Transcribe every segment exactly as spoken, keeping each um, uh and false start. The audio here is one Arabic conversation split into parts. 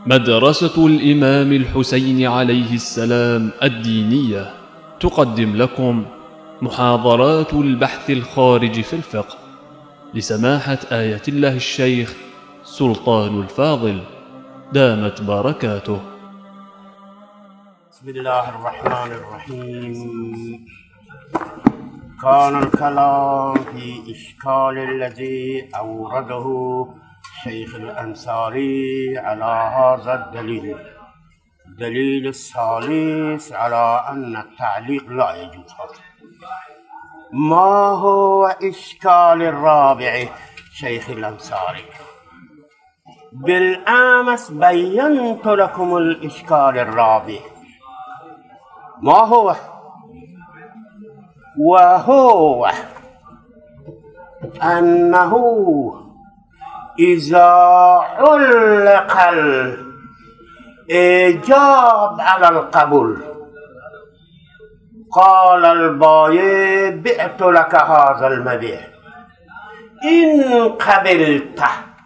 مدرسة الإمام الحسين عليه السلام الدينية تقدم لكم محاضرات البحث الخارج في الفقه لسماحة آية الله الشيخ سلطان الفاضل دامت بركاته. بسم الله الرحمن الرحيم. كان الكلام في إشكال الذي أورده شيخ الأنصاري على هذا الدليل. الدليل الثالث على أن التعليق لا يجوز. ما هو إشكال الرابع شيخ الأنصاري؟ بالأمس بينت لكم الإشكال الرابع. ما هو؟ وهو أنه إذا علق الإيجاب على القبول قال البائع بعت لك هذا المبيع إن قبلت،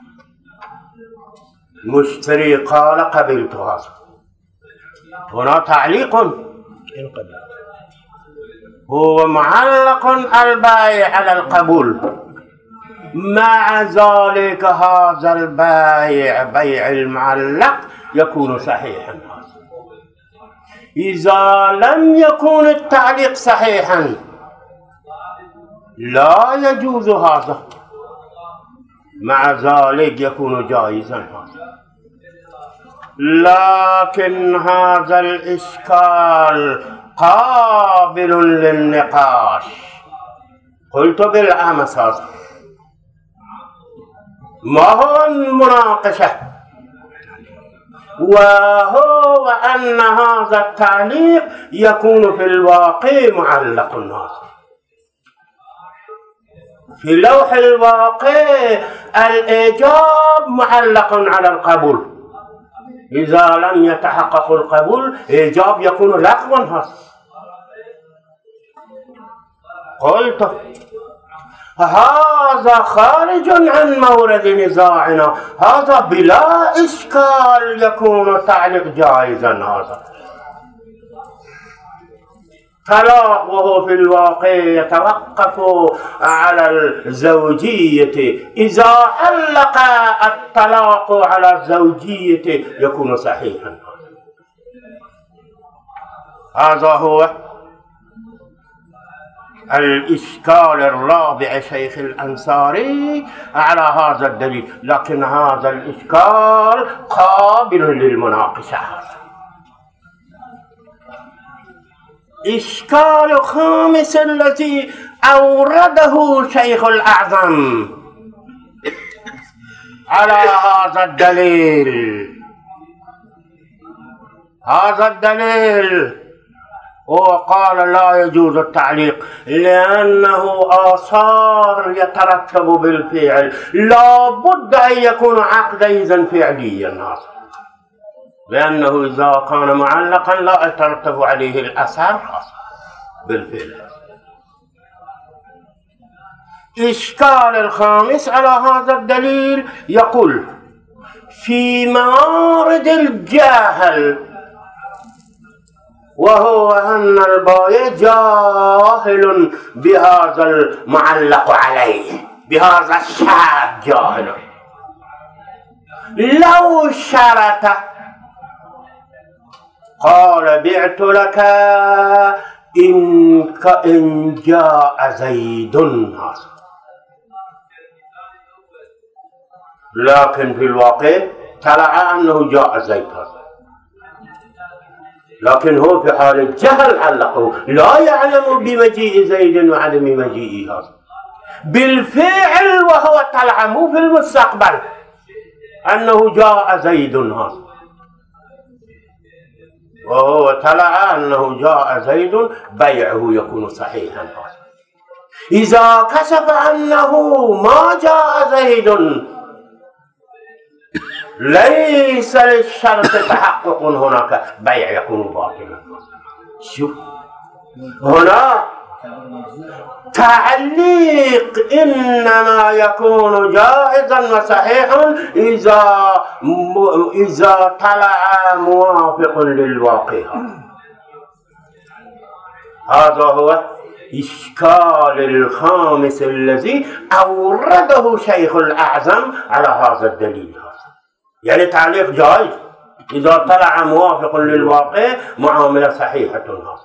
مشتري قال قبلت هذا، هنا تعليق إن قبلت، هو معلق البائع على القبول، مع ذلك هذا البائع بيع المعلق يكون صحيحا. إذا لم يكن التعليق صحيحا لا يجوز هذا، مع ذلك يكون جائزا هذا. لكن هذا الإشكال قابل للنقاش. قلت بالأمس هذا ما هو المناقشة؟ وهو أن هذا التعليق يكون في الواقع معلق هذا. في لوح الواقع الإيجاب معلق على القبول، إذا لم يتحقق القبول إيجاب يكون لغوا هذا. قلت هذا خارج عن مورد نزاعنا، هذا بلا إشكال يكون تعليق جائزا. هذا طلاق وهو في الواقع يتوقف على الزوجية، إذا علق الطلاق على الزوجية يكون صحيحا. هذا هو الإشكال الرابع شيخ الأنصاري على هذا الدليل، لكن هذا الإشكال قابل للمناقشة. إشكال خامس الذي أورده شيخ الأعظم على هذا الدليل، هذا الدليل وقال لا يجوز التعليق لأنه آثار يترتب بالفعل، لا بد أن يكون عقدا إذن فعليا، لأنه إذا كان معلقا لا يترتب عليه الأثر بالفعل. إشكال الخامس على هذا الدليل يقول في موارد الجاهل، وهو أن البائع جاهل بهذا المعلق عليه، بهذا الشاب جاهل. لو شرط قال بعت لك إن إن جاء زيد هذا، لكن في الواقع طلع أنه جاء زيد هذا، لكن هو في حال الجهل علقه، لا يعلم بمجيء زيد وعدم مجيئه هذا بالفعل، وهو طلع مو في المستقبل أنه جاء زيد هذا، وهو طلع أنه جاء زيد بيعه يكون صحيحا هذا. إذا كشف أنه ما جاء زيد ليس للشرط تحقق هناك بيع يكون باطلا. شوف هنا تعليق إنما يكون جائزا وصحيحا إذا إذا طلع موافق للواقع. هذا هو إشكال الخامس الذي أورده شيخ الأعظم على هذا الدليل. يعني تعليق جائز إذا طلع موافق للواقع معاملة صحيحة.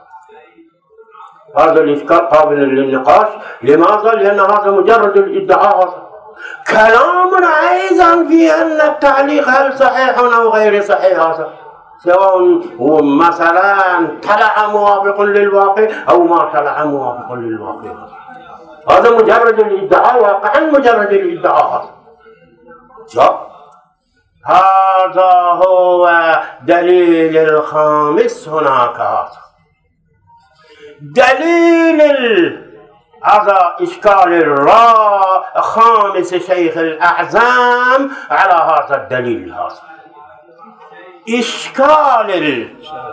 هذا الإشكال قابل للنقاش. لماذا؟ لأن هذا مجرد الادعاء. كلام أيضا في أن التعليق هل صحيح أو غير صحيح، هذا سواء هو مثلا طلع موافق للواقع أو ما طلع موافق للواقع، هذا مجرد الادعاء، واقعا مجرد الادعاء. جاء هذا هو دليل الخامس. هناك هذا دليل هذا إشكال الخامس شيخ الأعظم على هذا الدليل. هذا إشكال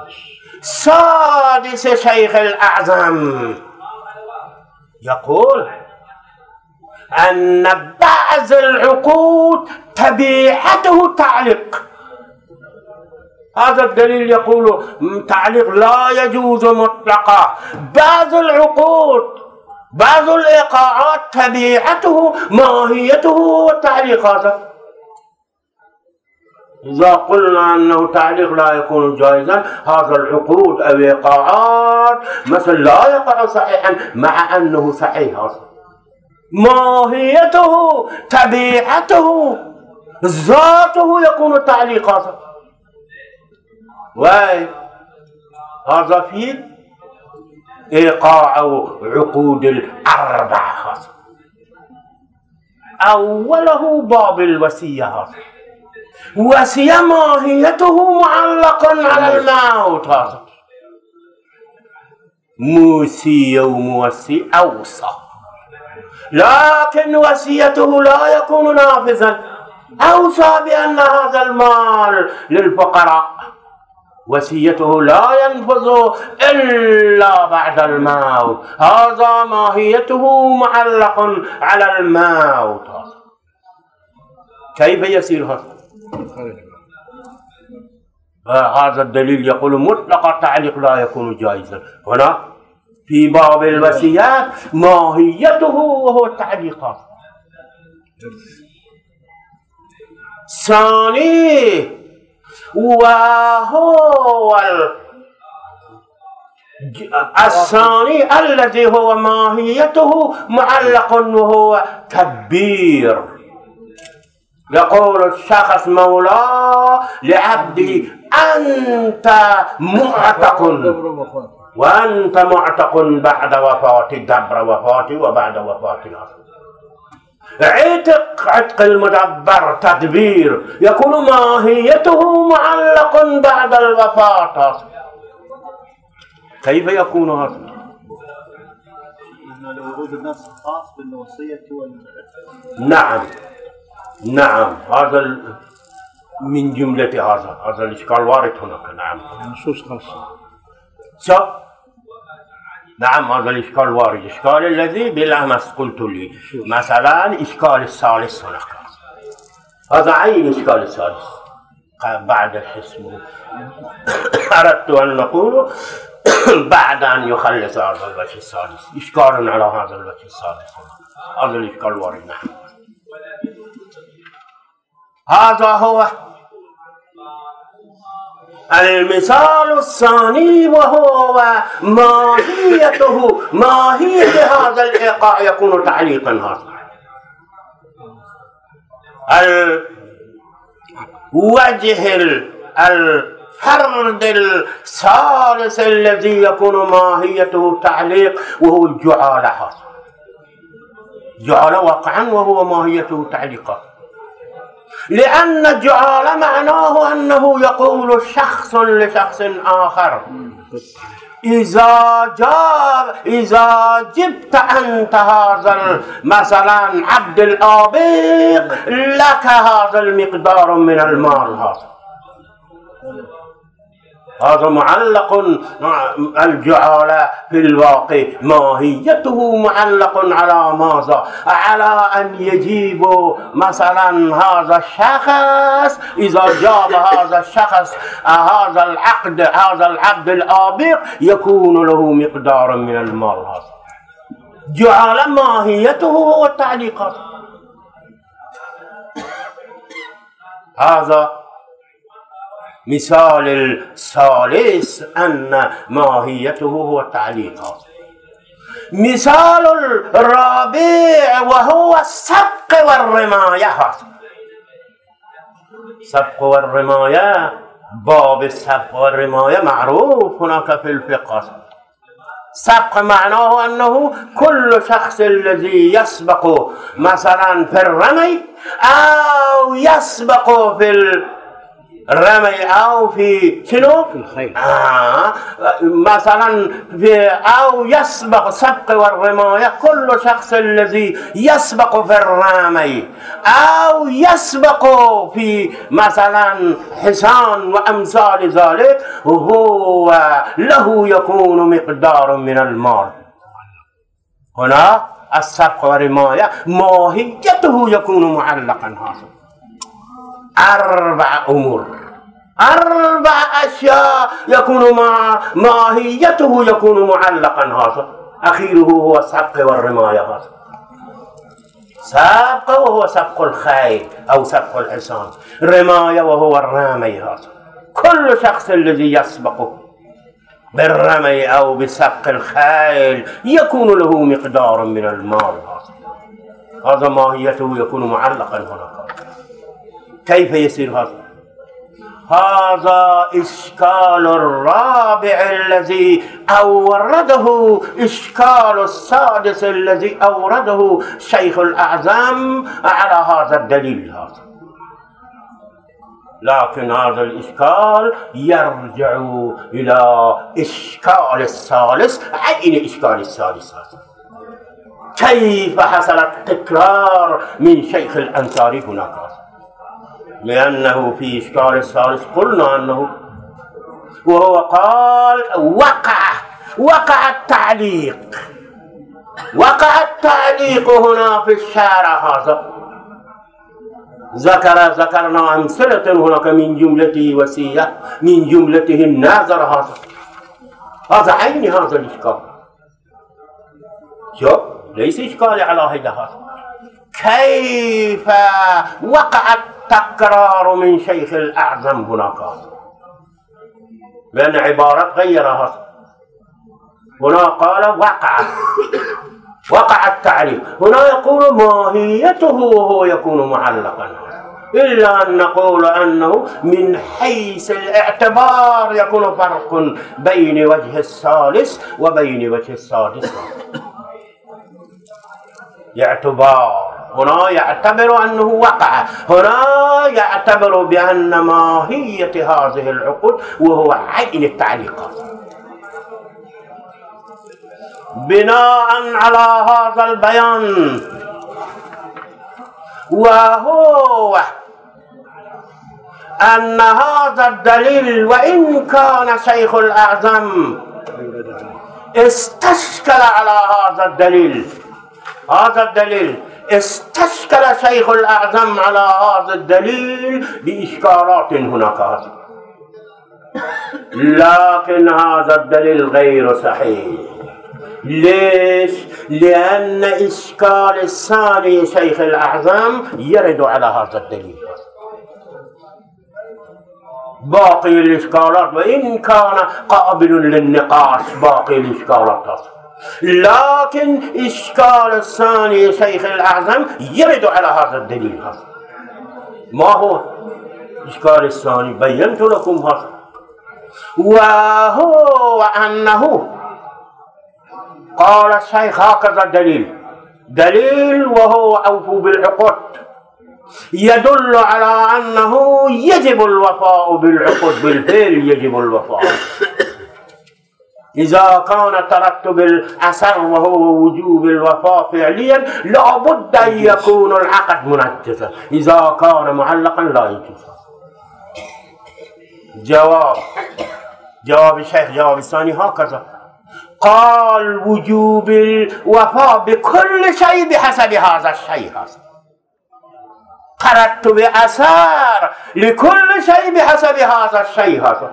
السادس شيخ الأعظم يقول أن بعض العقود طبيعته تعليق. هذا الدليل يقول تعليق لا يجوز مطلقا. بعض العقود بعض الإيقاعات طبيعته ماهيته تعليق. هذا إذا قلنا أنه تعليق لا يكون جائزا، هذا العقود أو الإيقاعات مثلا لا يقع صحيحا مع أنه صحيح. هذا ماهيته طبيعته ذاته يكون تعليق. هذا واي هذا في إيقاع عقود الأربعة. أوله باب الوصية. هذا وصية ماهيته معلق على الموت. هذا موصي وموصي أوصى، لكن وصيته لا يكون نافذا. أوصى بأن هذا المال للفقراء، وصيته لا ينفذ إلا بعد الموت. هذا ماهيته معلق على الموت. كيف يصير هذا؟ هذا الدليل يقول مطلق التعليق لا يكون جائزا. هنا في باب الوصيات ماهيته وهو التعليقات. ثاني وهو الثاني الذي هو ماهيته معلق وهو تدبير. يقول الشخص مولاه لعبده أنت معتق، وأنت معتق بعد وفاة دبر وفاتي وبعد وفاتنا. عتق عتق المدبر تدبير يكون ماهيته معلق بعد الوفاة. كيف يكون هذا؟ لوجود النص خاص بالوصية وال... نعم نعم هذا من جملة هذا هذا الإشكال وارد هناك. نعم نصوص خاصة. شو؟ نعم هذا الإشكال وارد. الإشكال الذي بالأمس قلت لي مثلا إشكال الثالث هناك. هذا عين إشكال الثالث بعد اسمه. أردت أن نقول بعد أن يخلص هذا الوجه الثالث إشكال على هذا الوجه الثالث. هذا الإشكال وارد. نعم هذا هو المثال الثاني، وهو ماهيته ماهية هذا الإيقاع يكون تعليقا. هذا الوجه الفرد الثالث الذي يكون ماهيته تعليق وهو الجعالة. هذا جعالة واقعا وهو ماهيته تعليقا، لأن الجعالة معناه أنه يقول شخص لشخص آخر إذا جاب إذا جبت أنت هذا مثلا عبد الآبق لك هذا المقدار من المال. هذا هذا معلق. الجعالة في الواقع ماهيته معلق على ماذا؟ على أن يجيب مثلا هذا الشخص، إذا جاب هذا الشخص هذا العقد هذا العقد الآبق يكون له مقدار من المال. هذا جعالة ماهيته هو التعليقات. هذا مثال الثالث أن ماهيته هو التعليقات. مثال الرابع وهو السبق والرماية. السبق والرماية، باب السبق والرماية معروف هناك في الفقه. سبق معناه أنه كل شخص الذي يسبق مثلا في الرمي أو يسبق في الرمي أو في شنو؟ في الخيل. آه مثلا في أو يسبق سبق والرماية كل شخص الذي يسبق في الرمي أو يسبق في مثلا حصان وأمثال ذلك هو له يكون مقدار من المال. هنا السبق والرماية ماهيته يكون معلقا. هذا أربع أمور، أربع أشياء يكون مع ماهيته يكون معلقا. هذا أخيره هو السبق والرماية. هذا سبق وهو سبق الخيل أو سبق الحصان، رماية وهو الرمي. هذا كل شخص الذي يسبق بالرمي أو بسبق الخيل يكون له مقدار من المال. هذا هذا ماهيته يكون معلقا هنا. كيف يصير هذا؟ هذا إشكال الرابع الذي أورده إشكال السادس الذي أورده شيخ الأعظم على هذا الدليل. هذا لكن هذا الإشكال يرجع إلى إشكال الثالث. أين إشكال الثالث هذا؟ كيف حصل التكرار من شيخ الأنصاري هناك؟ لأنه في إشكال الثالث قلنا أنه وهو قال وقع وقع التعليق وقع التعليق هنا في الشارع. هذا ذكر ذكرنا أمثلة هناك من جملته وسية من جملته الناظر. هذا هذا عين هذا الإشكال. شوف ليس إشكال على هذا. كيف وقع التكرار من شيخ الأعظم هناك؟ لأن عبارة غيرها. هنا قال وقع وقع التعليق، هنا يقول ماهيته وهو يكون معلقا. إلا أن نقول أنه من حيث الاعتبار يكون فرق بين وجه الثالث وبين وجه السادس. اعتبار هنا يعتبر أنه وقع، هنا يعتبر بأن ماهية هذه العقود وهو عين التعليقات. بناء على هذا البيان وهو أن هذا الدليل وإن كان شيخ الأعظم استشكل على هذا الدليل هذا الدليل استشكل شيخ الأعظم على هذا الدليل بإشكالات هناك، لكن هذا الدليل غير صحيح. ليش؟ لأن إشكال الثاني شيخ الأعظم يرد على هذا الدليل. باقي الإشكالات وإن كان قابل للنقاش باقي الإشكالات، لكن إشكال الثاني شيخ الأعظم يرد على هذا الدليل. هذا ما هو إشكال الثاني؟ بينت لكم هذا، وهو أنه قال الشيخ هكذا دليل دليل وهو أوفوا بالعقود يدل على أنه يجب الوفاء بالعقود، بالفعل يجب الوفاء. إذا كان ترتب الأثر وهو وجوب الوفاء فعليا لابد أن يكون العقد منجزا، إذا كان معلقا لا يجوز. جواب: جواب الشيخ جواب الثاني هكذا قال وجوب الوفاء بكل شيء بحسب هذا الشيء هذا ترتب أثار لكل شيء بحسب هذا الشيء هذا.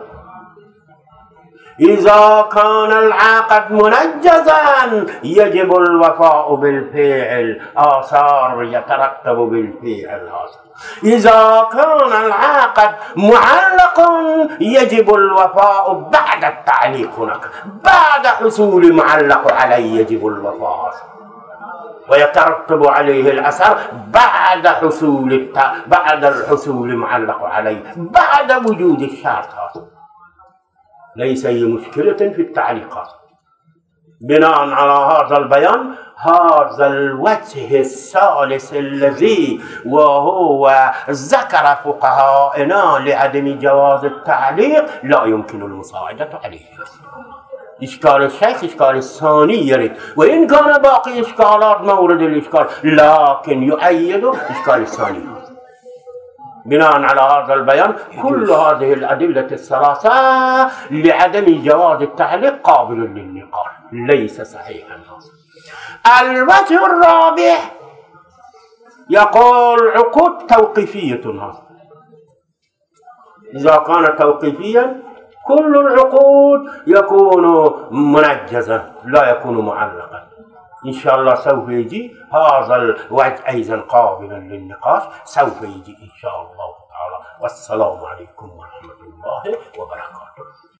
إذا كان العقد منجزا يجب الوفاء بالفعل، آثار يترتب بالفعل هذا. إذا كان العقد معلق يجب الوفاء بعد التعليق هناك، بعد حصول معلق عليه يجب الوفاء، ويترتب عليه الأثر بعد حصول الت... بعد الحصول معلق عليه، بعد وجود الشرط هذا. ليس أي مشكلة في التعليقات. بناء على هذا البيان هذا الوجه الثالث الذي وهو ذكر فقهاءنا لعدم جواز التعليق لا يمكن المساعدة عليه. إشكال الشيخ إشكال الثاني يرد، وإن كان باقي إشكالات مورد الإشكال لكن يؤيد إشكال الثاني. بناء على هذا البيان كل هذه الأدلة الثلاثة لعدم جواز التعليق قابل للنقاش، ليس صحيحا. الوجه الرابع يقول عقود توقيفية. هذا إذا كان توقيفيا كل العقود يكون منجزا لا يكون معلقا. إن شاء الله سوف يجي هذا الوجه أيضا قابلا للنقاش، سوف يجي إن شاء الله تعالى. والسلام عليكم ورحمة الله وبركاته.